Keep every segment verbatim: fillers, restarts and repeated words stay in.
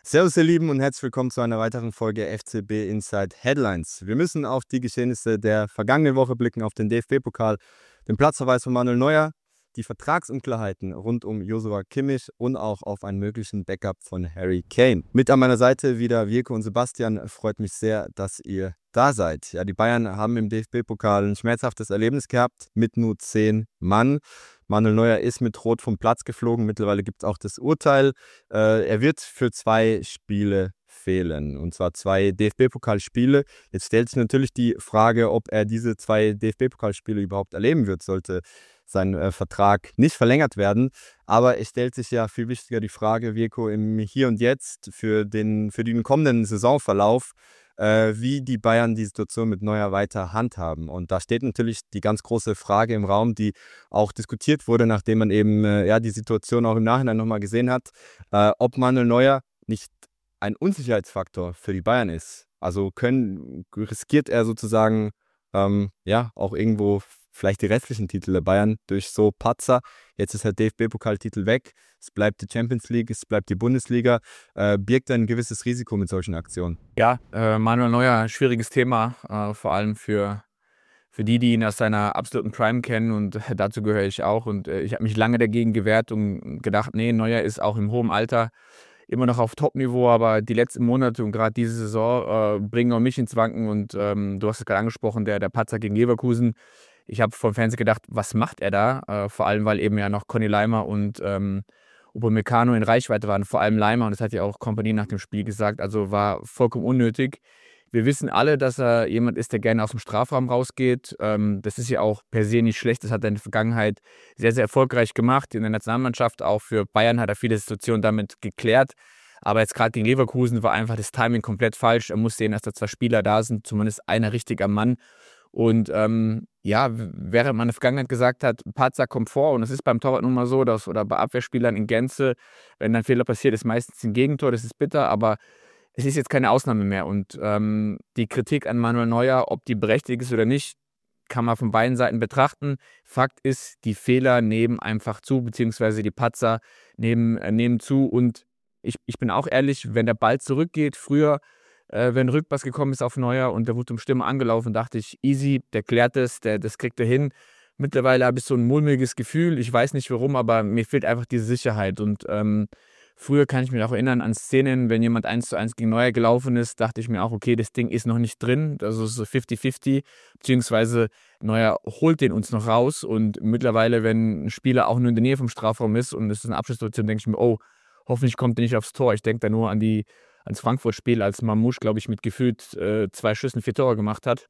Servus ihr Lieben und herzlich willkommen zu einer weiteren Folge F C B Inside Headlines. Wir müssen auf die Geschehnisse der vergangenen Woche blicken, auf den D F B-Pokal, den Platzverweis von Manuel Neuer, die Vertragsunklarheiten rund um Joshua Kimmich und auch auf einen möglichen Backup von Harry Kane. Mit an meiner Seite wieder Wirko und Sebastian. Freut mich sehr, dass ihr da seid. Ja, die Bayern haben im D F B-Pokal ein schmerzhaftes Erlebnis gehabt mit nur zehn Mann. Manuel Neuer ist mit Rot vom Platz geflogen. Mittlerweile gibt es auch das Urteil. Äh, er wird für zwei Spiele fehlen. Und zwar zwei D F B-Pokalspiele. Jetzt stellt sich natürlich die Frage, ob er diese zwei D F B-Pokalspiele überhaupt erleben wird, sollte sein äh, Vertrag nicht verlängert werden. Aber es stellt sich ja viel wichtiger die Frage, Wirko, im Hier und Jetzt für den, für den kommenden Saisonverlauf, äh, wie die Bayern die Situation mit Neuer weiter handhaben. Und da steht natürlich die ganz große Frage im Raum, die auch diskutiert wurde, nachdem man eben äh, ja, die Situation auch im Nachhinein nochmal gesehen hat, äh, ob Manuel Neuer nicht ein Unsicherheitsfaktor für die Bayern ist. Also können, riskiert er sozusagen ähm, ja auch irgendwo vielleicht die restlichen Titel der Bayern durch so Patzer. Jetzt ist der D F B-Pokaltitel weg, es bleibt die Champions League, es bleibt die Bundesliga. Äh, birgt ein gewisses Risiko mit solchen Aktionen? Ja, äh, Manuel Neuer, schwieriges Thema, äh, vor allem für, für die, die ihn aus seiner absoluten Prime kennen, und äh, dazu gehöre ich auch. Und äh, ich habe mich lange dagegen gewehrt und gedacht, nee, Neuer ist auch im hohen Alter immer noch auf Top-Niveau, aber die letzten Monate und gerade diese Saison äh, bringen auch mich ins Wanken. Und ähm, du hast es gerade angesprochen, der, der Patzer gegen Leverkusen. Ich habe vom Fernsehen gedacht, was macht er da? Äh, vor allem, weil eben ja noch Conny Leimer und ähm, Upamecano in Reichweite waren, vor allem Leimer, und das hat ja auch Kompanie nach dem Spiel gesagt, also war vollkommen unnötig. Wir wissen alle, dass er jemand ist, der gerne aus dem Strafraum rausgeht. Ähm, das ist ja auch per se nicht schlecht, das hat er in der Vergangenheit sehr, sehr erfolgreich gemacht. In der Nationalmannschaft, auch für Bayern, hat er viele Situationen damit geklärt. Aber jetzt gerade gegen Leverkusen war einfach das Timing komplett falsch. Er muss sehen, dass da zwei Spieler da sind, zumindest einer richtiger Mann. Und ähm, ja, während man in der Vergangenheit gesagt hat, Patzer kommt vor, und es ist beim Torwart nun mal so, dass, oder bei Abwehrspielern in Gänze, wenn ein Fehler passiert, ist meistens ein Gegentor, das ist bitter, aber es ist jetzt keine Ausnahme mehr. Und ähm, die Kritik an Manuel Neuer, ob die berechtigt ist oder nicht, kann man von beiden Seiten betrachten. Fakt ist, die Fehler nehmen einfach zu, beziehungsweise die Patzer nehmen, äh, nehmen zu. Und ich, ich bin auch ehrlich, wenn der Ball zurückgeht, früher, äh, wenn Rückpass gekommen ist auf Neuer und der wurde um Stimme angelaufen, dachte ich, easy, der klärt es, der, das kriegt er hin. Mittlerweile habe ich so ein mulmiges Gefühl, ich weiß nicht warum, aber mir fehlt einfach diese Sicherheit. Und ähm, früher kann ich mich auch erinnern an Szenen, wenn jemand eins zu eins gegen Neuer gelaufen ist, dachte ich mir auch, okay, das Ding ist noch nicht drin, also so fifty fifty, beziehungsweise Neuer holt den uns noch raus. Und mittlerweile, wenn ein Spieler auch nur in der Nähe vom Strafraum ist und es ist eine Abschlusssituation, denke ich mir, oh, hoffentlich kommt er nicht aufs Tor. Ich denke da nur an die, ans Frankfurt-Spiel, als Mamouche, glaube ich, mit gefühlt äh, zwei Schüssen vier Tore gemacht hat.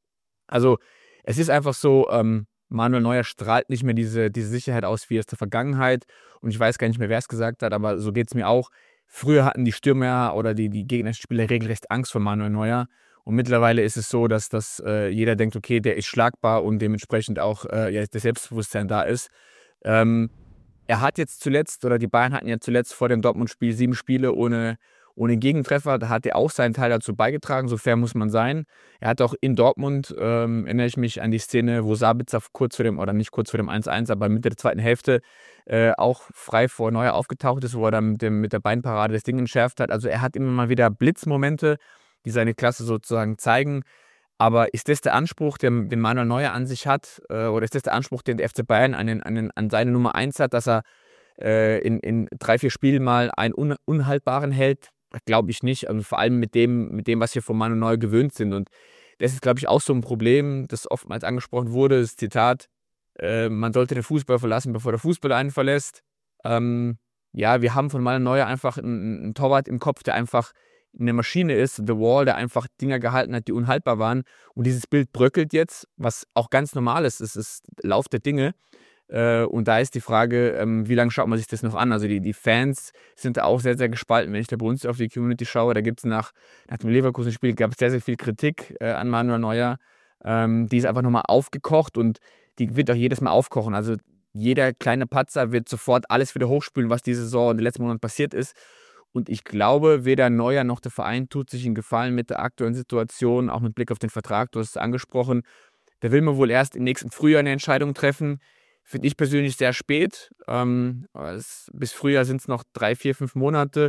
Also es ist einfach so, ähm, Manuel Neuer strahlt nicht mehr diese, diese Sicherheit aus wie aus der Vergangenheit. Und ich weiß gar nicht mehr, wer es gesagt hat, aber so geht es mir auch. Früher hatten die Stürmer oder die, die gegnerischen Spieler regelrecht Angst vor Manuel Neuer. Und mittlerweile ist es so, dass, dass äh, jeder denkt, okay, der ist schlagbar, und dementsprechend auch äh, ja, das Selbstbewusstsein da ist. Ähm, er hat jetzt zuletzt, oder die Bayern hatten ja zuletzt vor dem Dortmund-Spiel sieben Spiele ohne, ohne Gegentreffer. Da hat er auch seinen Teil dazu beigetragen, so fair muss man sein. Er hat auch in Dortmund, ähm, erinnere ich mich an die Szene, wo Sabitzer kurz vor dem, oder nicht kurz vor dem eins eins, aber Mitte der zweiten Hälfte äh, auch frei vor Neuer aufgetaucht ist, wo er dann mit, dem, mit der Beinparade das Ding entschärft hat. Also er hat immer mal wieder Blitzmomente, die seine Klasse sozusagen zeigen. Aber ist das der Anspruch, den, den Manuel Neuer an sich hat, äh, oder ist das der Anspruch, den der F C Bayern an, den, an, den, an seine Nummer eins hat, dass er äh, in, in drei, vier Spielen mal einen un, unhaltbaren hält? Glaube ich nicht. Also vor allem mit dem, mit dem, was wir von Manuel Neuer gewöhnt sind. Und das ist, glaube ich, auch so ein Problem, das oftmals angesprochen wurde, das Zitat, äh, man sollte den Fußball verlassen, bevor der Fußball einen verlässt. Ähm, ja, wir haben von Manuel Neuer einfach einen, einen Torwart im Kopf, der einfach eine Maschine ist, The Wall, der einfach Dinger gehalten hat, die unhaltbar waren. Und dieses Bild bröckelt jetzt, was auch ganz normal ist. Es ist Lauf der Dinge. Äh, und da ist die Frage, ähm, wie lange schaut man sich das noch an? Also die, die Fans sind da auch sehr, sehr gespalten. Wenn ich da bei uns auf die Community schaue, da gibt es nach, nach dem Leverkusen-Spiel gab es sehr, sehr viel Kritik äh, an Manuel Neuer. Ähm, die ist einfach nochmal aufgekocht, und die wird auch jedes Mal aufkochen. Also jeder kleine Patzer wird sofort alles wieder hochspülen, was diese Saison in den letzten Monaten passiert ist. Und ich glaube, weder Neuer noch der Verein tut sich einen Gefallen mit der aktuellen Situation, auch mit Blick auf den Vertrag, du hast es angesprochen. Da will man wohl erst im nächsten Frühjahr eine Entscheidung treffen. Finde ich persönlich sehr spät. Ähm, es, bis Frühjahr sind es noch drei, vier, fünf Monate.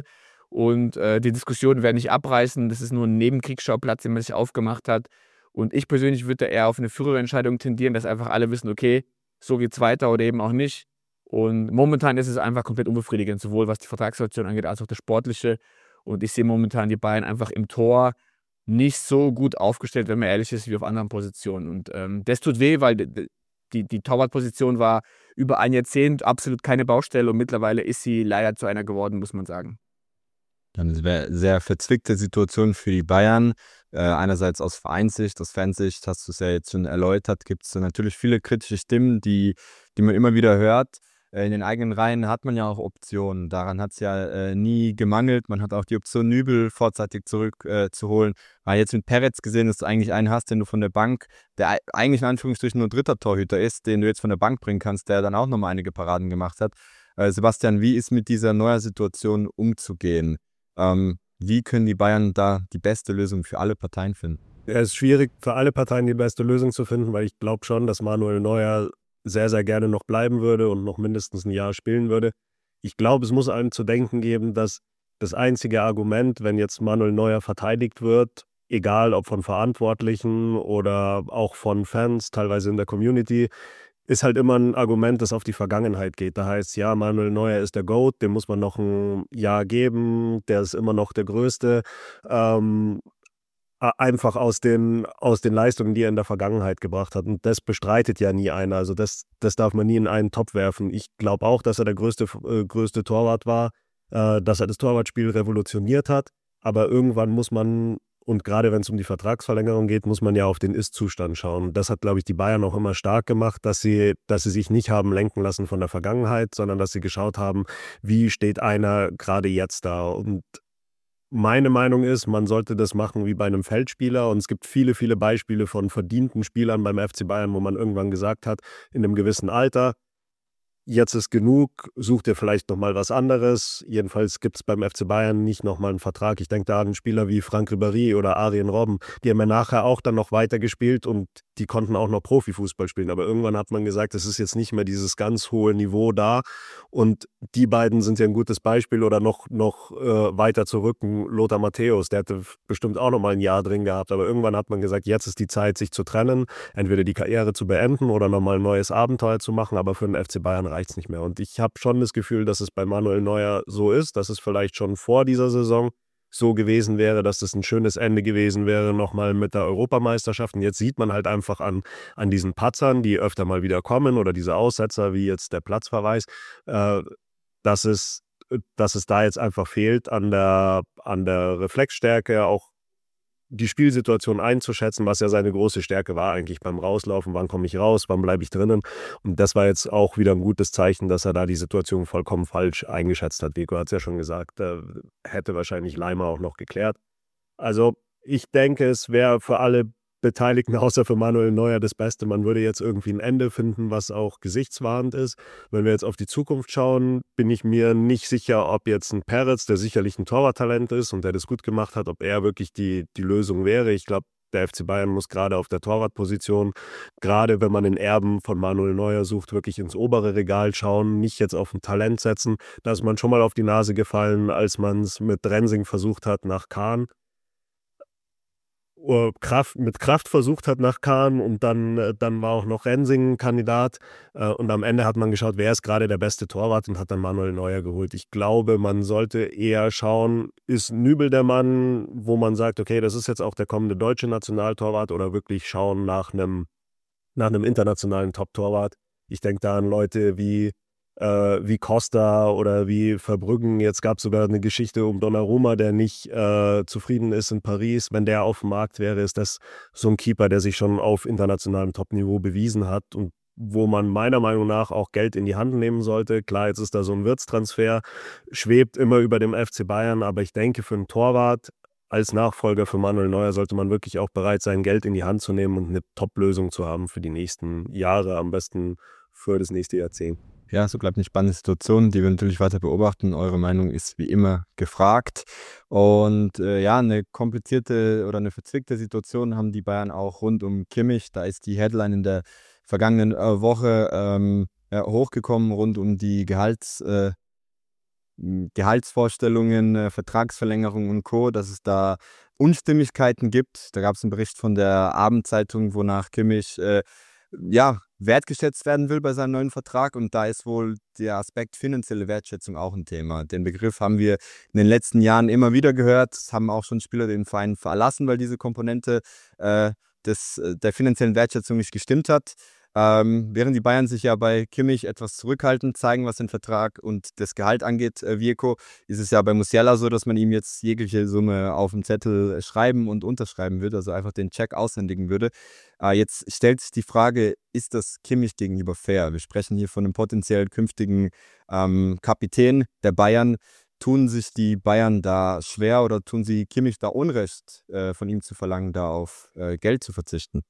Und äh, die Diskussionen werden nicht abreißen. Das ist nur ein Nebenkriegsschauplatz, den man sich aufgemacht hat. Und ich persönlich würde eher auf eine frühere Entscheidung tendieren, dass einfach alle wissen, okay, so geht's weiter oder eben auch nicht. Und momentan ist es einfach komplett unbefriedigend, sowohl was die Vertragssituation angeht, als auch das Sportliche. Und ich sehe momentan die Bayern einfach im Tor nicht so gut aufgestellt, wenn man ehrlich ist, wie auf anderen Positionen. Und ähm, das tut weh, weil die, die Torwartposition war über ein Jahrzehnt absolut keine Baustelle und mittlerweile ist sie leider zu einer geworden, muss man sagen. Eine sehr, sehr verzwickte Situation für die Bayern. Äh, einerseits aus Vereinssicht, aus Fansicht, hast du es ja jetzt schon erläutert, gibt es natürlich viele kritische Stimmen, die, die man immer wieder hört. Äh, in den eigenen Reihen hat man ja auch Optionen. Daran hat es ja äh, nie gemangelt. Man hat auch die Option, Nübel vorzeitig zurückzuholen. Äh, zu holen. Weil jetzt mit Peretz gesehen, dass du eigentlich einen hast, den du von der Bank, der ei- eigentlich in Anführungsstrichen nur dritter Torhüter ist, den du jetzt von der Bank bringen kannst, der dann auch nochmal einige Paraden gemacht hat. Äh, Sebastian, wie ist mit dieser neuen Situation umzugehen? Ähm, wie können die Bayern da die beste Lösung für alle Parteien finden? Es ist schwierig für alle Parteien die beste Lösung zu finden, weil ich glaube schon, dass Manuel Neuer sehr, sehr gerne noch bleiben würde und noch mindestens ein Jahr spielen würde. Ich glaube, es muss einem zu denken geben, dass das einzige Argument, wenn jetzt Manuel Neuer verteidigt wird, egal ob von Verantwortlichen oder auch von Fans, teilweise in der Community, ist halt immer ein Argument, das auf die Vergangenheit geht. Da heißt, ja, Manuel Neuer ist der GOAT, dem muss man noch ein Jahr geben, der ist immer noch der Größte. Ähm, einfach aus den, aus den Leistungen, die er in der Vergangenheit gebracht hat. Und das bestreitet ja nie einer. Also das, das darf man nie in einen Topf werfen. Ich glaube auch, dass er der größte, äh, größte Torwart war, äh, dass er das Torwartspiel revolutioniert hat. Aber irgendwann muss man, und gerade wenn es um die Vertragsverlängerung geht, muss man ja auf den Ist-Zustand schauen. Das hat, glaube ich, die Bayern auch immer stark gemacht, dass sie, dass sie sich nicht haben lenken lassen von der Vergangenheit, sondern dass sie geschaut haben, wie steht einer gerade jetzt da. Und meine Meinung ist, man sollte das machen wie bei einem Feldspieler und es gibt viele, viele Beispiele von verdienten Spielern beim F C Bayern, wo man irgendwann gesagt hat, in einem gewissen Alter, jetzt ist genug, such dir vielleicht nochmal was anderes. Jedenfalls gibt es beim F C Bayern nicht nochmal einen Vertrag. Ich denke da an Spieler wie Franck Ribéry oder Arjen Robben, die haben ja nachher auch dann noch weitergespielt und die konnten auch noch Profifußball spielen. Aber irgendwann hat man gesagt, es ist jetzt nicht mehr dieses ganz hohe Niveau da. Und die beiden sind ja ein gutes Beispiel oder noch, noch äh, weiter zurück. Lothar Matthäus, der hätte bestimmt auch noch mal ein Jahr drin gehabt. Aber irgendwann hat man gesagt, jetzt ist die Zeit, sich zu trennen, entweder die Karriere zu beenden oder nochmal ein neues Abenteuer zu machen. Aber für den F C Bayern reicht es nicht mehr. Und ich habe schon das Gefühl, dass es bei Manuel Neuer so ist, dass es vielleicht schon vor dieser Saison so gewesen wäre, dass das ein schönes Ende gewesen wäre, nochmal mit der Europameisterschaft. Und jetzt sieht man halt einfach an, an diesen Patzern, die öfter mal wieder kommen oder diese Aussetzer, wie jetzt der Platzverweis, äh, dass es, dass es da jetzt einfach fehlt an der, an der Reflexstärke, auch die Spielsituation einzuschätzen, was ja seine große Stärke war eigentlich beim Rauslaufen. Wann komme ich raus, wann bleibe ich drinnen? Und das war jetzt auch wieder ein gutes Zeichen, dass er da die Situation vollkommen falsch eingeschätzt hat. Vico hat es ja schon gesagt, äh, hätte wahrscheinlich Leimer auch noch geklärt. Also ich denke, es wäre für alle Beteiligten, außer für Manuel Neuer, das Beste. Man würde jetzt irgendwie ein Ende finden, was auch gesichtswahrend ist. Wenn wir jetzt auf die Zukunft schauen, bin ich mir nicht sicher, ob jetzt ein Peretz, der sicherlich ein Torwarttalent ist und der das gut gemacht hat, ob er wirklich die, die Lösung wäre. Ich glaube, der F C Bayern muss gerade auf der Torwartposition, gerade wenn man den Erben von Manuel Neuer sucht, wirklich ins obere Regal schauen, nicht jetzt auf ein Talent setzen. Da ist man schon mal auf die Nase gefallen, als man es mit Rensing versucht hat nach Kahn. Kraft, mit Kraft versucht hat nach Kahn und dann, äh, dann war auch noch Rensing Kandidat äh, und am Ende hat man geschaut, wer ist gerade der beste Torwart und hat dann Manuel Neuer geholt. Ich glaube, man sollte eher schauen, ist Nübel der Mann, wo man sagt, okay, das ist jetzt auch der kommende deutsche Nationaltorwart oder wirklich schauen nach einem, nach einem internationalen Top-Torwart. Ich denke da an Leute wie Äh, wie Costa oder wie Verbruggen. Jetzt gab es sogar eine Geschichte um Donnarumma, der nicht äh, zufrieden ist in Paris. Wenn der auf dem Markt wäre, ist das so ein Keeper, der sich schon auf internationalem Top-Niveau bewiesen hat und wo man meiner Meinung nach auch Geld in die Hand nehmen sollte. Klar, jetzt ist da so ein Wirtstransfer, schwebt immer über dem F C Bayern, aber ich denke, für einen Torwart als Nachfolger für Manuel Neuer sollte man wirklich auch bereit sein, Geld in die Hand zu nehmen und eine Top-Lösung zu haben für die nächsten Jahre, am besten für das nächste Jahrzehnt. Ja, so bleibt eine spannende Situation, die wir natürlich weiter beobachten. Eure Meinung ist wie immer gefragt. Und äh, ja, eine komplizierte oder eine verzwickte Situation haben die Bayern auch rund um Kimmich. Da ist die Headline in der vergangenen äh, Woche ähm, ja, hochgekommen rund um die Gehalts, äh, Gehaltsvorstellungen, äh, Vertragsverlängerung und Co., dass es da Unstimmigkeiten gibt. Da gab es einen Bericht von der Abendzeitung, wonach Kimmich äh, ja, wertgeschätzt werden will bei seinem neuen Vertrag, und da ist wohl der Aspekt finanzielle Wertschätzung auch ein Thema. Den Begriff haben wir in den letzten Jahren immer wieder gehört. Es haben auch schon Spieler den Verein verlassen, weil diese Komponente äh, des, der finanziellen Wertschätzung nicht gestimmt hat. Ähm, während die Bayern sich ja bei Kimmich etwas zurückhaltend zeigen, was den Vertrag und das Gehalt angeht, äh, Vierko, ist es ja bei Musiala so, dass man ihm jetzt jegliche Summe auf dem Zettel schreiben und unterschreiben würde, also einfach den Check aushändigen würde. Äh, jetzt stellt sich die Frage, ist das Kimmich gegenüber fair? Wir sprechen hier von einem potenziell künftigen ähm, Kapitän der Bayern. Tun sich die Bayern da schwer oder tun sie Kimmich da Unrecht, äh, von ihm zu verlangen, da auf äh, Geld zu verzichten?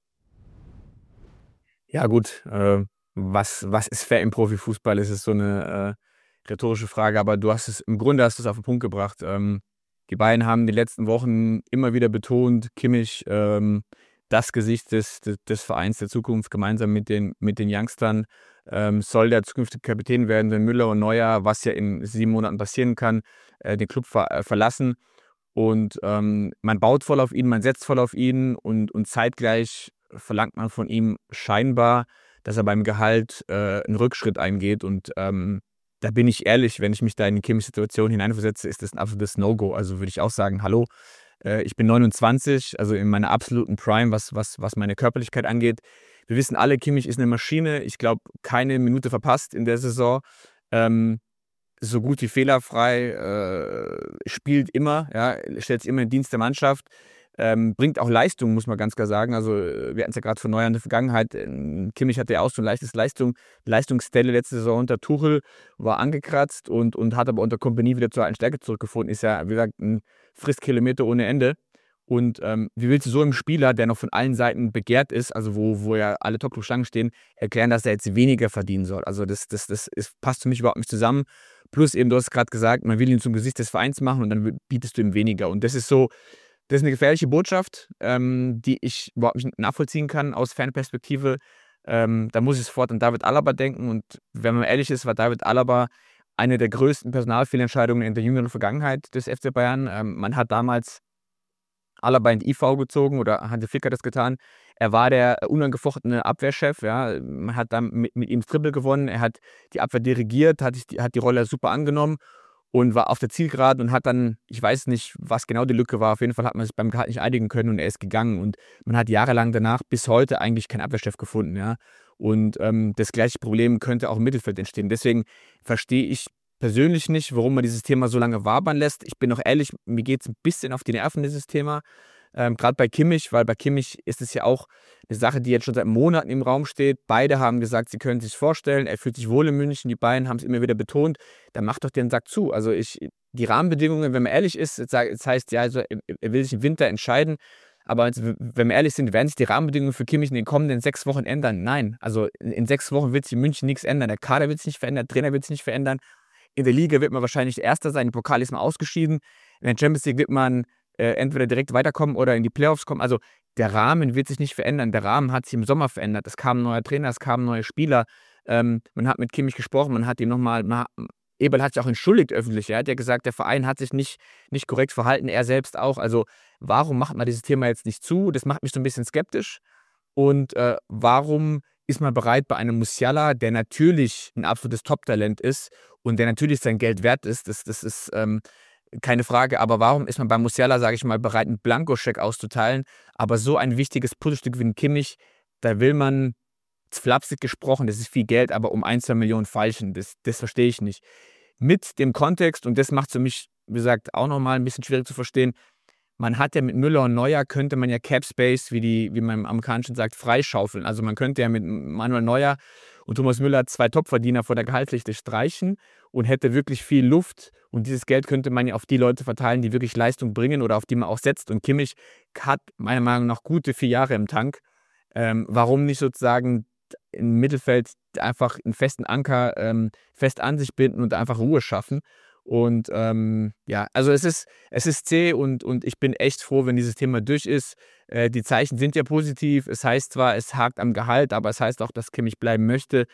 Ja gut, äh, was, was ist fair im Profifußball? Es ist so eine äh, rhetorische Frage, aber du hast es, im Grunde hast du es auf den Punkt gebracht. Ähm, die Bayern haben die letzten Wochen immer wieder betont, Kimmich, ähm, das Gesicht des, des, des Vereins der Zukunft, gemeinsam mit den, mit den Youngstern, ähm, soll der zukünftige Kapitän werden, wenn Müller und Neuer, was ja in sieben Monaten passieren kann, äh, den Club ver äh, verlassen. Und ähm, man baut voll auf ihn, man setzt voll auf ihn und, und zeitgleich verlangt man von ihm scheinbar, dass er beim Gehalt äh, einen Rückschritt eingeht. Und ähm, da bin ich ehrlich, wenn ich mich da in die Kimmich-Situation hineinversetze, ist das ein absolutes No-Go. Also würde ich auch sagen, hallo, äh, ich bin neunundzwanzig, also in meiner absoluten Prime, was, was, was meine Körperlichkeit angeht. Wir wissen alle, Kimmich ist eine Maschine. Ich glaube, keine Minute verpasst in der Saison. Ähm, so gut wie fehlerfrei, äh, spielt immer, ja, stellt sich immer in den Dienst der Mannschaft. Ähm, bringt auch Leistung, muss man ganz klar sagen. Also wir hatten es ja gerade von Neuer in der Vergangenheit. Kimmich hatte ja auch so ein leichtes Leistung, Leistungsstelle letzte Saison unter Tuchel, war angekratzt und, und hat aber unter Kompanie wieder zur alten Stärke zurückgefunden. Ist ja, wie gesagt, ein Frisskilometer ohne Ende. Und ähm, wie willst du so einem Spieler, der noch von allen Seiten begehrt ist, also wo, wo ja alle Top-Schlangen stehen, erklären, dass er jetzt weniger verdienen soll? Also das, das, das ist, passt für mich überhaupt nicht zusammen. Plus eben, du hast gerade gesagt, man will ihn zum Gesicht des Vereins machen und dann bietest du ihm weniger. Und das ist so, das ist eine gefährliche Botschaft, ähm, die ich überhaupt nicht nachvollziehen kann aus Fanperspektive. Ähm, da muss ich sofort an David Alaba denken. Und wenn man ehrlich ist, war David Alaba eine der größten Personalfehlentscheidungen in der jüngeren Vergangenheit des F C Bayern. Ähm, man hat damals Alaba in die I V gezogen oder Hansi Flick hat das getan. Er war der unangefochtene Abwehrchef. Ja. Man hat dann mit, mit ihm das Triple gewonnen. Er hat die Abwehr dirigiert, hat die, hat die Rolle super angenommen und war auf der Zielgeraden und hat dann, ich weiß nicht, was genau die Lücke war, auf jeden Fall hat man sich beim Gehalt nicht einigen können und er ist gegangen. Und man hat jahrelang danach bis heute eigentlich keinen Abwehrchef gefunden. Ja. Und ähm, das gleiche Problem könnte auch im Mittelfeld entstehen. Deswegen verstehe ich persönlich nicht, warum man dieses Thema so lange wabern lässt. Ich bin auch ehrlich, mir geht es ein bisschen auf die Nerven, dieses Thema. Ähm, Gerade bei Kimmich, weil bei Kimmich ist es ja auch eine Sache, die jetzt schon seit Monaten im Raum steht. Beide haben gesagt, sie können sich vorstellen, er fühlt sich wohl in München, die beiden haben es immer wieder betont, dann macht doch den Sack zu. Also ich, die Rahmenbedingungen, wenn man ehrlich ist, das heißt, ja, also er will sich im Winter entscheiden, aber wenn wir ehrlich sind, werden sich die Rahmenbedingungen für Kimmich in den kommenden sechs Wochen ändern? Nein, also in sechs Wochen wird sich in München nichts ändern, der Kader wird sich nicht verändern, der Trainer wird sich nicht verändern. In der Liga wird man wahrscheinlich Erster sein, im Pokal ist man ausgeschieden, in der Champions League wird man Äh, entweder direkt weiterkommen oder in die Playoffs kommen. Also der Rahmen wird sich nicht verändern. Der Rahmen hat sich im Sommer verändert. Es kam ein neuer Trainer, es kamen neue Spieler. Ähm, man hat mit Kimmich gesprochen, man hat ihm nochmal, Eberl hat sich auch entschuldigt öffentlich. Er hat ja gesagt, der Verein hat sich nicht, nicht korrekt verhalten, er selbst auch. Also warum macht man dieses Thema jetzt nicht zu? Das macht mich so ein bisschen skeptisch. Und äh, warum ist man bereit bei einem Musiala, der natürlich ein absolutes Top-Talent ist und der natürlich sein Geld wert ist, das, das ist ähm, keine Frage, aber warum ist man bei Musiala, sage ich mal, bereit, einen Blankoscheck auszuteilen, aber so ein wichtiges Puzzlestück wie ein Kimmich, da will man, flapsig gesprochen, das ist viel Geld, aber um ein, zwei Millionen feilschen, das, das verstehe ich nicht. Mit dem Kontext, und das macht es für mich, wie gesagt, auch nochmal ein bisschen schwierig zu verstehen, man hat ja mit Müller und Neuer, könnte man ja Cap Space, wie, die, wie man im Amerikanischen sagt, freischaufeln. Also man könnte ja mit Manuel Neuer und Thomas Müller zwei Topverdiener vor der Gehaltsliste streichen und hätte wirklich viel Luft. Und dieses Geld könnte man ja auf die Leute verteilen, die wirklich Leistung bringen oder auf die man auch setzt. Und Kimmich hat meiner Meinung nach gute vier Jahre im Tank. Ähm, warum nicht sozusagen im Mittelfeld einfach einen festen Anker ähm, fest an sich binden und einfach Ruhe schaffen? Und ähm, ja, also es ist, es ist zäh und, und ich bin echt froh, wenn dieses Thema durch ist. Äh, die Zeichen sind ja positiv. Es heißt zwar, es hakt am Gehalt, aber es heißt auch, dass Kimmich bleiben möchte.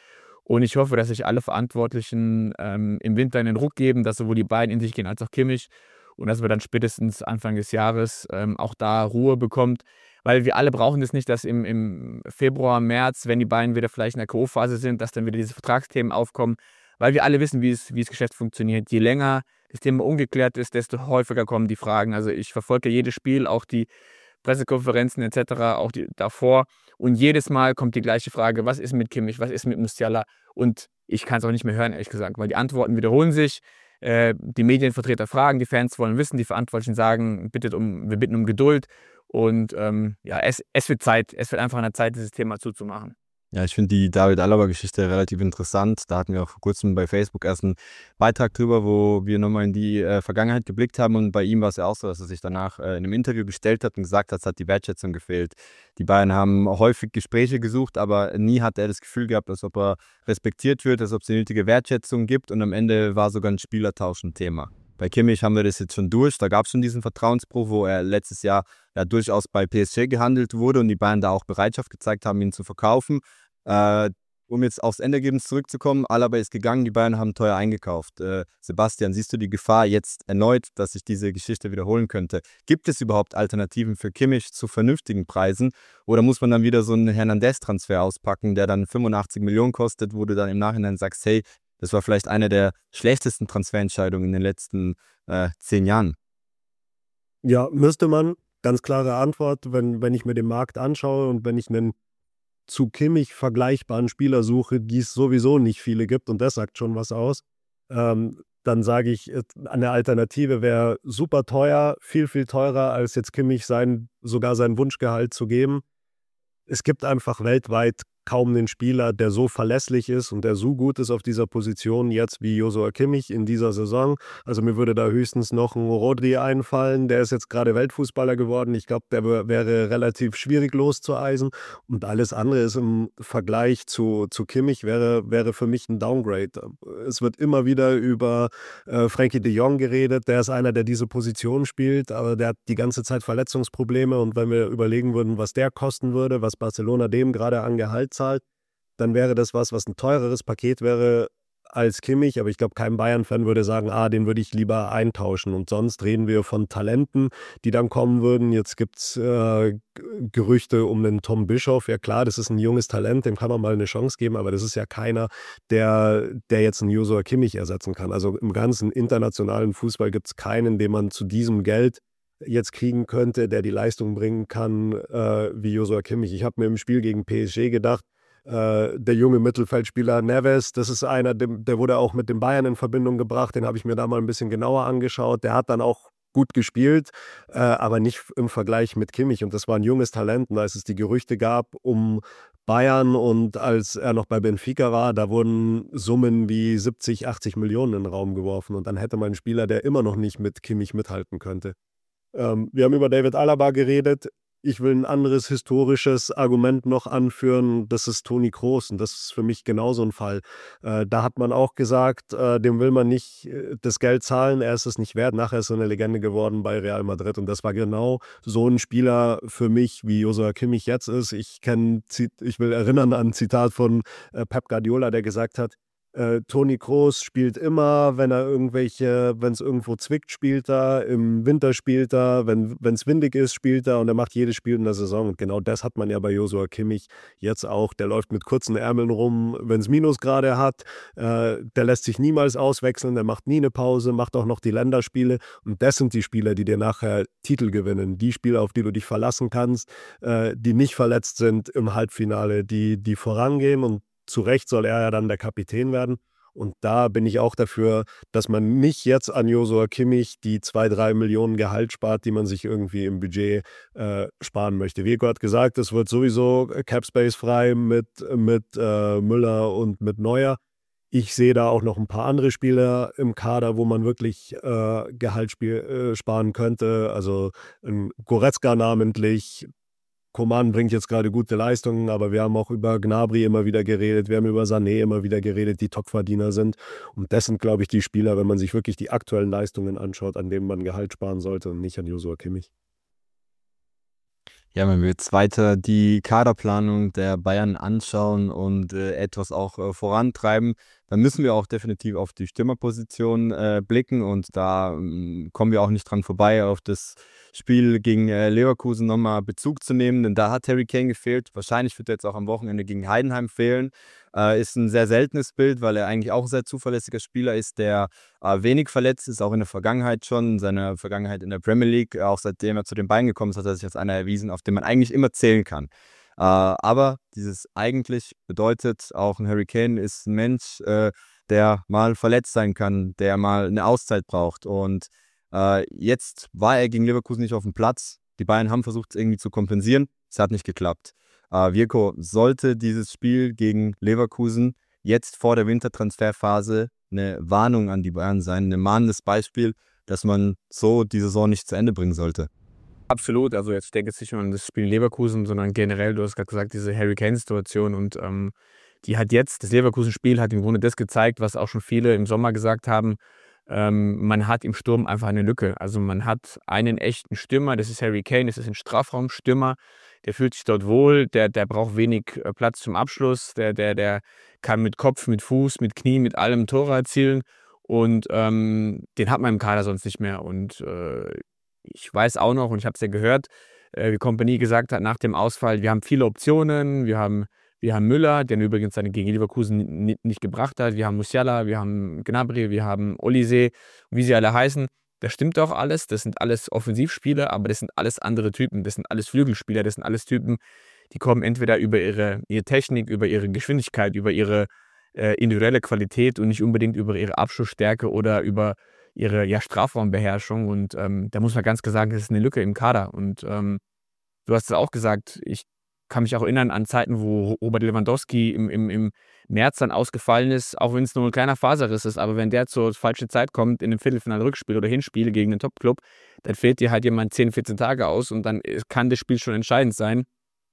Und ich hoffe, dass sich alle Verantwortlichen ähm, im Winter einen Ruck geben, dass sowohl die beiden in sich gehen als auch Kimmich und dass wir dann spätestens Anfang des Jahres ähm, auch da Ruhe bekommt. Weil wir alle brauchen es nicht, dass im, im Februar, März, wenn die beiden wieder vielleicht in der K O-Phase sind, dass dann wieder diese Vertragsthemen aufkommen. Weil wir alle wissen, wie es, wie das Geschäft funktioniert. Je länger das Thema ungeklärt ist, desto häufiger kommen die Fragen. Also ich verfolge jedes Spiel, auch die Pressekonferenzen et cetera, auch die davor. Und jedes Mal kommt die gleiche Frage, was ist mit Kimmich, was ist mit Musiala? Und ich kann es auch nicht mehr hören, ehrlich gesagt, weil die Antworten wiederholen sich. Äh, die Medienvertreter fragen, die Fans wollen wissen, die Verantwortlichen sagen, bittet um, wir bitten um Geduld. Und ähm, ja, es, es wird Zeit, es wird einfach an der Zeit, dieses Thema zuzumachen. Ja, ich finde die David Alaba-Geschichte relativ interessant. Da hatten wir auch vor kurzem bei Facebook erst einen Beitrag drüber, wo wir nochmal in die äh, Vergangenheit geblickt haben. Und bei ihm war es ja auch so, dass er sich danach äh, in einem Interview gestellt hat und gesagt hat, es hat die Wertschätzung gefehlt. Die Bayern haben häufig Gespräche gesucht, aber nie hat er das Gefühl gehabt, als ob er respektiert wird, als ob es die nötige Wertschätzung gibt. Und am Ende war sogar ein Spielertausch ein Thema. Bei Kimmich haben wir das jetzt schon durch. Da gab es schon diesen Vertrauensbruch, wo er letztes Jahr ja durchaus bei P S G gehandelt wurde und die Bayern da auch Bereitschaft gezeigt haben, ihn zu verkaufen. Äh, um jetzt aufs Endergebnis zurückzukommen, Alaba ist gegangen, die Bayern haben teuer eingekauft. Äh, Sebastian, siehst du die Gefahr jetzt erneut, dass sich diese Geschichte wiederholen könnte? Gibt es überhaupt Alternativen für Kimmich zu vernünftigen Preisen? Oder muss man dann wieder so einen Hernandez-Transfer auspacken, der dann fünfundachtzig Millionen kostet, wo du dann im Nachhinein sagst, hey, das war vielleicht eine der schlechtesten Transferentscheidungen in den letzten äh, zehn Jahren? Ja, müsste man. Ganz klare Antwort, wenn, wenn ich mir den Markt anschaue und wenn ich einen zu Kimmich vergleichbaren Spieler suche, die es sowieso nicht viele gibt, und das sagt schon was aus, ähm, dann sage ich, eine Alternative wäre super teuer, viel, viel teurer, als jetzt Kimmich sein, sogar sein Wunschgehalt zu geben. Es gibt einfach weltweit kaum einen Spieler, der so verlässlich ist und der so gut ist auf dieser Position jetzt wie Joshua Kimmich in dieser Saison. Also mir würde da höchstens noch ein Rodri einfallen, der ist jetzt gerade Weltfußballer geworden. Ich glaube, der wäre relativ schwierig loszueisen und alles andere ist im Vergleich zu, zu Kimmich wäre, wäre für mich ein Downgrade. Es wird immer wieder über äh, Frenkie de Jong geredet, der ist einer, der diese Position spielt, aber der hat die ganze Zeit Verletzungsprobleme und wenn wir überlegen würden, was der kosten würde, was Barcelona dem gerade an Gehalt zahlt, dann wäre das was, was ein teureres Paket wäre als Kimmich. Aber ich glaube, kein Bayern-Fan würde sagen, ah, den würde ich lieber eintauschen. Und sonst reden wir von Talenten, die dann kommen würden. Jetzt gibt es äh, Gerüchte um den Tom Bischoff. Ja klar, das ist ein junges Talent, dem kann man mal eine Chance geben, aber das ist ja keiner, der, der jetzt einen Joshua Kimmich ersetzen kann. Also im ganzen internationalen Fußball gibt es keinen, den man zu diesem Geld jetzt kriegen könnte, der die Leistung bringen kann äh, wie Joshua Kimmich. Ich habe mir im Spiel gegen P S G gedacht, äh, der junge Mittelfeldspieler Neves, das ist einer, dem, der wurde auch mit den Bayern in Verbindung gebracht, den habe ich mir da mal ein bisschen genauer angeschaut. Der hat dann auch gut gespielt, äh, aber nicht im Vergleich mit Kimmich und das war ein junges Talent und als es die Gerüchte gab um Bayern und als er noch bei Benfica war, da wurden Summen wie siebzig, achtzig Millionen in den Raum geworfen und dann hätte man einen Spieler, der immer noch nicht mit Kimmich mithalten könnte. Ähm, wir haben über David Alaba geredet. Ich will ein anderes historisches Argument noch anführen. Das ist Toni Kroos und das ist für mich genauso ein Fall. Äh, da hat man auch gesagt, äh, dem will man nicht äh, das Geld zahlen. Er ist es nicht wert. Nachher ist er eine Legende geworden bei Real Madrid und das war genau so ein Spieler für mich, wie Joshua Kimmich jetzt ist. Ich kenn, ich will erinnern an ein Zitat von äh, Pep Guardiola, der gesagt hat, Äh, Toni Kroos spielt immer, wenn er irgendwelche, wenn es irgendwo zwickt, spielt er, im Winter spielt er, wenn es windig ist, spielt er und er macht jedes Spiel in der Saison. Und genau das hat man ja bei Joshua Kimmich jetzt auch. Der läuft mit kurzen Ärmeln rum, wenn es Minusgrade hat. Äh, der lässt sich niemals auswechseln, der macht nie eine Pause, macht auch noch die Länderspiele. Und das sind die Spieler, die dir nachher Titel gewinnen. Die Spieler, auf die du dich verlassen kannst, äh, die nicht verletzt sind im Halbfinale, die, die vorangehen und zu Recht soll er ja dann der Kapitän werden. Und da bin ich auch dafür, dass man nicht jetzt an Joshua Kimmich die zwei, drei Millionen Gehalt spart, die man sich irgendwie im Budget äh, sparen möchte. Wie Gott gesagt, es wird sowieso Capspace frei mit, mit äh, Müller und mit Neuer. Ich sehe da auch noch ein paar andere Spieler im Kader, wo man wirklich äh, Gehalt spiel, äh, sparen könnte. Also ein Goretzka namentlich. Coman bringt jetzt gerade gute Leistungen, aber wir haben auch über Gnabry immer wieder geredet, wir haben über Sané immer wieder geredet, die Topverdiener sind. Und das sind, glaube ich, die Spieler, wenn man sich wirklich die aktuellen Leistungen anschaut, an denen man Gehalt sparen sollte und nicht an Joshua Kimmich. Ja, wenn wir jetzt weiter die Kaderplanung der Bayern anschauen und äh, etwas auch äh, vorantreiben, dann müssen wir auch definitiv auf die Stürmerposition äh, blicken und da ähm, kommen wir auch nicht dran vorbei, auf das Spiel gegen äh, Leverkusen nochmal Bezug zu nehmen, denn da hat Harry Kane gefehlt. Wahrscheinlich wird er jetzt auch am Wochenende gegen Heidenheim fehlen. Äh, ist ein sehr seltenes Bild, weil er eigentlich auch ein sehr zuverlässiger Spieler ist, der äh, wenig verletzt ist, auch in der Vergangenheit schon, in seiner Vergangenheit in der Premier League, äh, auch seitdem er zu den Beinen gekommen ist, hat er sich als einer erwiesen, auf den man eigentlich immer zählen kann. Äh, aber dieses eigentlich bedeutet, auch ein Harry Kane ist ein Mensch, äh, der mal verletzt sein kann, der mal eine Auszeit braucht. Und äh, jetzt war er gegen Leverkusen nicht auf dem Platz. Die Bayern haben versucht, es irgendwie zu kompensieren. Es hat nicht geklappt. Äh, Wirko, sollte dieses Spiel gegen Leverkusen jetzt vor der Wintertransferphase eine Warnung an die Bayern sein, ein mahnendes Beispiel, dass man so die Saison nicht zu Ende bringen sollte? Absolut, also jetzt denke ich nicht nur an das Spiel Leverkusen, sondern generell, du hast gerade gesagt, diese Harry Kane-Situation und ähm, die hat jetzt, das Leverkusen-Spiel hat im Grunde das gezeigt, was auch schon viele im Sommer gesagt haben, ähm, man hat im Sturm einfach eine Lücke. Also man hat einen echten Stürmer, das ist Harry Kane, das ist ein Strafraumstürmer, der fühlt sich dort wohl, der, der braucht wenig äh, Platz zum Abschluss, der, der, der kann mit Kopf, mit Fuß, mit Knie, mit allem Tore erzielen und ähm, den hat man im Kader sonst nicht mehr und äh, ich weiß auch noch, und ich habe es ja gehört, äh, wie Kompanie gesagt hat nach dem Ausfall, wir haben viele Optionen, wir haben, wir haben Müller, der übrigens seine gegen Leverkusen nicht, nicht gebracht hat, wir haben Musiala, wir haben Gnabry, wir haben Olise, wie sie alle heißen. Das stimmt auch alles, das sind alles Offensivspieler, aber das sind alles andere Typen, das sind alles Flügelspieler, das sind alles Typen, die kommen entweder über ihre, ihre Technik, über ihre Geschwindigkeit, über ihre äh, individuelle Qualität und nicht unbedingt über ihre Abschlussstärke oder über ihre ja, Strafraumbeherrschung und ähm, da muss man ganz klar sagen, das ist eine Lücke im Kader und ähm, du hast es auch gesagt, ich kann mich auch erinnern an Zeiten, wo Robert Lewandowski im, im, im März dann ausgefallen ist, auch wenn es nur ein kleiner Faserriss ist, aber wenn der zur falschen Zeit kommt in einem Viertelfinale-Rückspiel oder Hinspiel gegen einen Top-Club, dann fehlt dir halt jemand zehn, vierzehn Tage aus und dann kann das Spiel schon entscheidend sein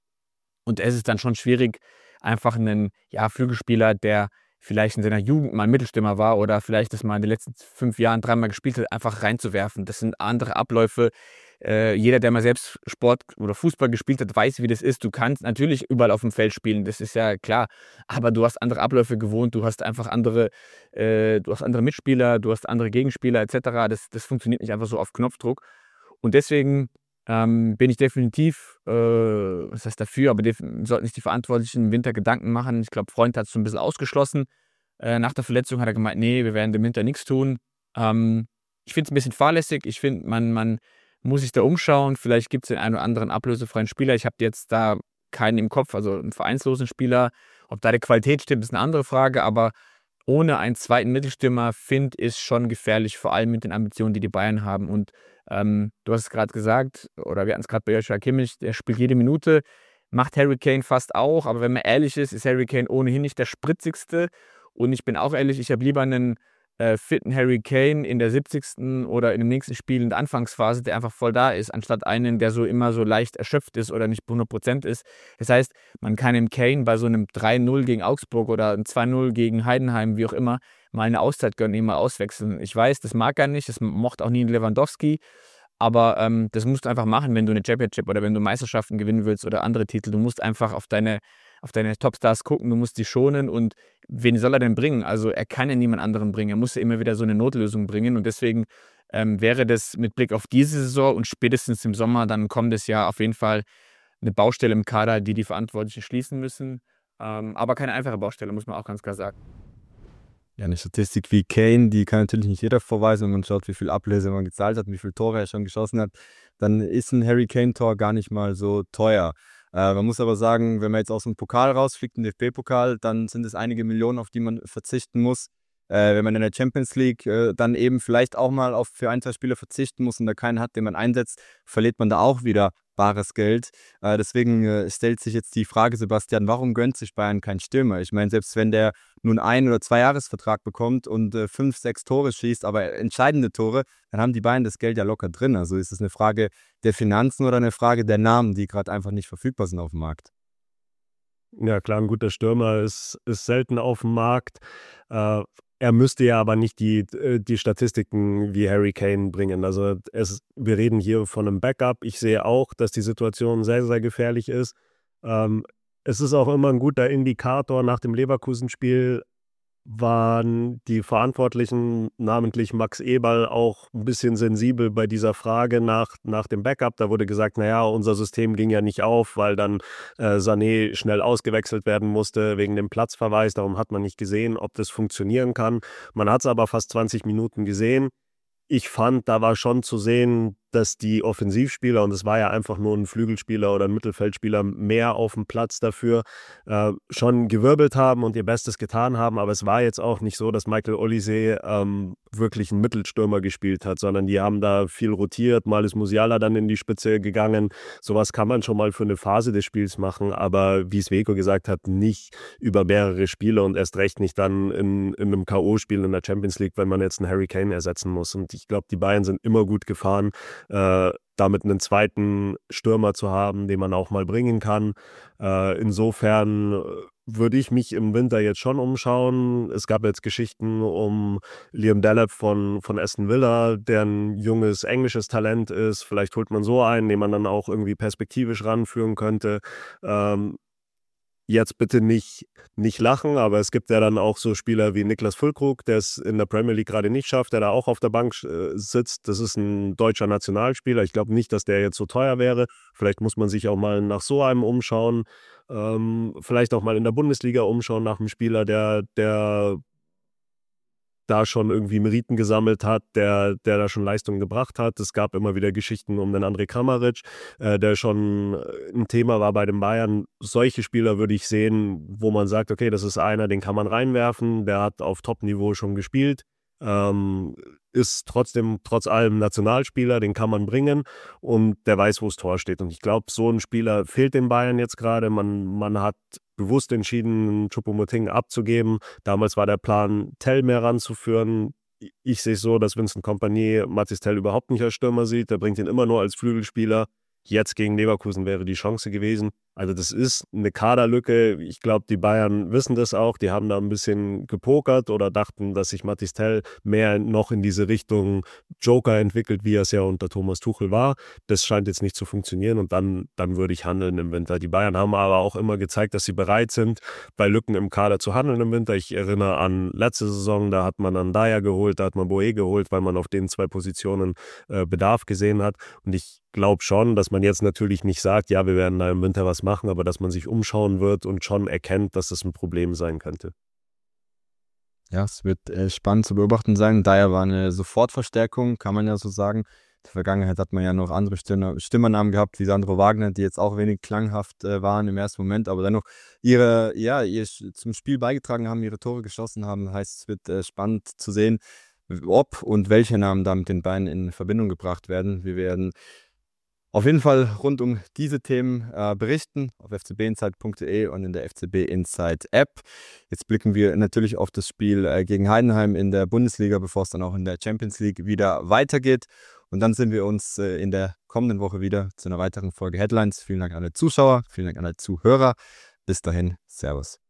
und es ist dann schon schwierig, einfach einen ja, Flügelspieler, der vielleicht in seiner Jugend mal ein Mittelstürmer war oder vielleicht das mal in den letzten fünf Jahren dreimal gespielt hat, einfach reinzuwerfen. Das sind andere Abläufe. Äh, jeder, der mal selbst Sport oder Fußball gespielt hat, weiß, wie das ist. Du kannst natürlich überall auf dem Feld spielen, das ist ja klar. Aber du hast andere Abläufe gewohnt, du hast einfach andere, äh, du hast andere Mitspieler, du hast andere Gegenspieler et cetera. Das, das funktioniert nicht einfach so auf Knopfdruck. Und deswegen ähm, bin ich definitiv, äh, was heißt dafür, aber def- sollten sich die Verantwortlichen im Winter Gedanken machen. Ich glaube, Freund hat es so ein bisschen ausgeschlossen. Äh, nach der Verletzung hat er gemeint, nee, wir werden im Winter nichts tun. Ähm, ich finde es ein bisschen fahrlässig. Ich finde, man, man muss sich da umschauen. Vielleicht gibt es den einen oder anderen ablösefreien Spieler. Ich habe jetzt da keinen im Kopf, also einen vereinslosen Spieler. Ob da die Qualität stimmt, ist eine andere Frage. Aber ohne einen zweiten Mittelstürmer, finde ich, schon gefährlich, vor allem mit den Ambitionen, die die Bayern haben. Und ähm, du hast es gerade gesagt, oder wir hatten es gerade bei Joshua Kimmich, der spielt jede Minute, macht Harry Kane fast auch, aber wenn man ehrlich ist, ist Harry Kane ohnehin nicht der spritzigste. Und ich bin auch ehrlich, ich habe lieber einen äh, fitten Harry Kane in der siebzigsten oder in dem nächsten Spiel in der Anfangsphase, der einfach voll da ist, anstatt einen, der so immer so leicht erschöpft ist oder nicht hundert Prozent ist. Das heißt, man kann im Kane bei so einem drei null gegen Augsburg oder einem zwei null gegen Heidenheim, wie auch immer, mal eine Auszeit gönnen, ihn mal auswechseln. Ich weiß, das mag er nicht, das mochte auch nie Lewandowski, aber ähm, das musst du einfach machen, wenn du eine Championship oder wenn du Meisterschaften gewinnen willst oder andere Titel. Du musst einfach auf deine, auf deine Topstars gucken, du musst sie schonen und wen soll er denn bringen? Also er kann ja niemand anderen bringen, er muss ja immer wieder so eine Notlösung bringen und deswegen ähm, wäre das mit Blick auf diese Saison und spätestens im Sommer dann kommendes Jahr auf jeden Fall eine Baustelle im Kader, die die Verantwortlichen schließen müssen. Ähm, aber keine einfache Baustelle, muss man auch ganz klar sagen. Ja, eine Statistik wie Kane, die kann natürlich nicht jeder vorweisen. Wenn man schaut, wie viel Ablöse man gezahlt hat und wie viele Tore er schon geschossen hat, dann ist ein Harry Kane-Tor gar nicht mal so teuer. Äh, man muss aber sagen, wenn man jetzt aus dem Pokal rausfliegt, im D F B-Pokal, dann sind es einige Millionen, auf die man verzichten muss. Äh, wenn man in der Champions League äh, dann eben vielleicht auch mal auf für ein, zwei Spieler verzichten muss und da keinen hat, den man einsetzt, verliert man da auch wieder bares Geld. Äh, deswegen äh, stellt sich jetzt die Frage, Sebastian, warum gönnt sich Bayern keinen Stürmer? Ich meine, selbst wenn der nun ein- oder zwei Jahresvertrag bekommt und äh, fünf, sechs Tore schießt, aber entscheidende Tore, dann haben die Bayern das Geld ja locker drin. Also ist es eine Frage der Finanzen oder eine Frage der Namen, die gerade einfach nicht verfügbar sind auf dem Markt? Ja, klar, ein guter Stürmer ist, ist selten auf dem Markt. Äh, er müsste ja aber nicht die, die Statistiken wie Harry Kane bringen. Also es, wir reden hier von einem Backup. Ich sehe auch, dass die Situation sehr, sehr gefährlich ist. Ähm, es ist auch immer ein guter Indikator. Nach dem Leverkusen-Spiel waren die Verantwortlichen, namentlich Max Eberl, auch ein bisschen sensibel bei dieser Frage nach, nach dem Backup. Da wurde gesagt, naja, unser System ging ja nicht auf, weil dann äh, Sané schnell ausgewechselt werden musste wegen dem Platzverweis. Darum hat man nicht gesehen, ob das funktionieren kann. Man hat es aber fast zwanzig Minuten gesehen. Ich fand, da war schon zu sehen, dass die Offensivspieler, und es war ja einfach nur ein Flügelspieler oder ein Mittelfeldspieler, mehr auf dem Platz dafür, äh, schon gewirbelt haben und ihr Bestes getan haben. Aber es war jetzt auch nicht so, dass Michael Olise ähm, wirklich einen Mittelstürmer gespielt hat, sondern die haben da viel rotiert. Mal ist Musiala dann in die Spitze gegangen. Sowas kann man schon mal für eine Phase des Spiels machen, aber wie es Veko gesagt hat, nicht über mehrere Spiele und erst recht nicht dann in, in einem K O-Spiel in der Champions League, wenn man jetzt einen Harry Kane ersetzen muss. Und ich glaube, die Bayern sind immer gut gefahren, Äh, damit einen zweiten Stürmer zu haben, den man auch mal bringen kann. Äh, insofern würde ich mich im Winter jetzt schon umschauen. Es gab jetzt Geschichten um Liam Delap von, von Aston Villa, der ein junges englisches Talent ist. Vielleicht holt man so einen, den man dann auch irgendwie perspektivisch ranführen könnte. Ähm, Jetzt bitte nicht, nicht lachen, aber es gibt ja dann auch so Spieler wie Niklas Füllkrug, der es in der Premier League gerade nicht schafft, der da auch auf der Bank äh, sitzt. Das ist ein deutscher Nationalspieler. Ich glaube nicht, dass der jetzt so teuer wäre. Vielleicht muss man sich auch mal nach so einem umschauen. Ähm, vielleicht auch mal in der Bundesliga umschauen nach einem Spieler, der, der da schon irgendwie Meriten gesammelt hat, der, der da schon Leistungen gebracht hat. Es gab immer wieder Geschichten um den André Kramaric, äh, der schon ein Thema war bei den Bayern. Solche Spieler würde ich sehen, wo man sagt, okay, das ist einer, den kann man reinwerfen, der hat auf Top-Niveau schon gespielt, ähm, ist trotzdem, trotz allem Nationalspieler, den kann man bringen und der weiß, wo das Tor steht. Und ich glaube, so ein Spieler fehlt den Bayern jetzt gerade. Man, man hat bewusst entschieden, Choupo-Moting abzugeben. Damals war der Plan, Tell mehr ranzuführen. Ich sehe es so, dass Vincent Kompany Mathys Tell überhaupt nicht als Stürmer sieht. Der bringt ihn immer nur als Flügelspieler. Jetzt gegen Leverkusen wäre die Chance gewesen. Also das ist eine Kaderlücke. Ich glaube, die Bayern wissen das auch. Die haben da ein bisschen gepokert oder dachten, dass sich Mathys Tell mehr noch in diese Richtung Joker entwickelt, wie er es ja unter Thomas Tuchel war. Das scheint jetzt nicht zu funktionieren und dann, dann würde ich handeln im Winter. Die Bayern haben aber auch immer gezeigt, dass sie bereit sind, bei Lücken im Kader zu handeln im Winter. Ich erinnere an letzte Saison, da hat man Andaya geholt, da hat man Boe geholt, weil man auf den zwei Positionen äh, Bedarf gesehen hat. Und ich glaube schon, dass man jetzt natürlich nicht sagt, ja, wir werden da im Winter was machen, aber dass man sich umschauen wird und schon erkennt, dass das ein Problem sein könnte. Ja, es wird äh, spannend zu beobachten sein. Daher war eine Sofortverstärkung, kann man ja so sagen. In der Vergangenheit hat man ja noch andere Stimme, Stimmernamen gehabt, wie Sandro Wagner, die jetzt auch wenig klanghaft äh, waren im ersten Moment, aber dennoch ihre, ja, ihr zum Spiel beigetragen haben, ihre Tore geschossen haben. Heißt, es wird äh, spannend zu sehen, ob und welche Namen da mit den beiden in Verbindung gebracht werden. Wir werden auf jeden Fall rund um diese Themen äh, berichten auf f c b insight punkt d e und in der F C B Insight App. Jetzt blicken wir natürlich auf das Spiel äh, gegen Heidenheim in der Bundesliga, bevor es dann auch in der Champions League wieder weitergeht. Und dann sehen wir uns äh, in der kommenden Woche wieder zu einer weiteren Folge Headlines. Vielen Dank an alle Zuschauer, vielen Dank an alle Zuhörer. Bis dahin, Servus.